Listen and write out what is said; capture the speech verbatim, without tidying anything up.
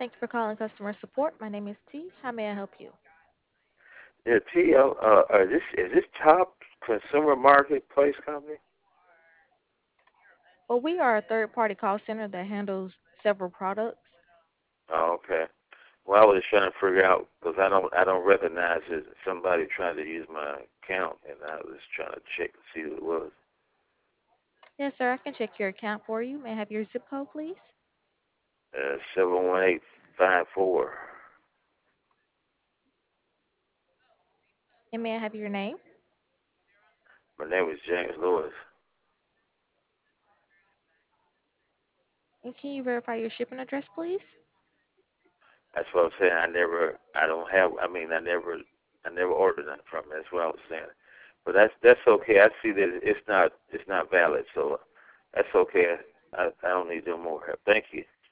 Thank you for calling customer support. My name is T. How may I help you? Yeah, T. Uh, uh, uh, this is this Top Consumer Marketplace Company? Well, we are a third party call center that handles several products. Oh, okay. Well, I was just trying to figure out because I don't I don't recognize it. Somebody trying to use my account, and I was trying to check to see who it was. Yes, sir. I can check your account for you. May I have your zip code, please? Uh, seven one eight five four. And may I have your name? My name is James Lewis. And can you verify your shipping address, please? That's what I'm saying. I never, I don't have. I mean, I never, I never ordered nothing from it. That's what I was saying. But that's that's okay. I see that it's not it's not valid, so that's okay. I I don't need no more help. Thank you.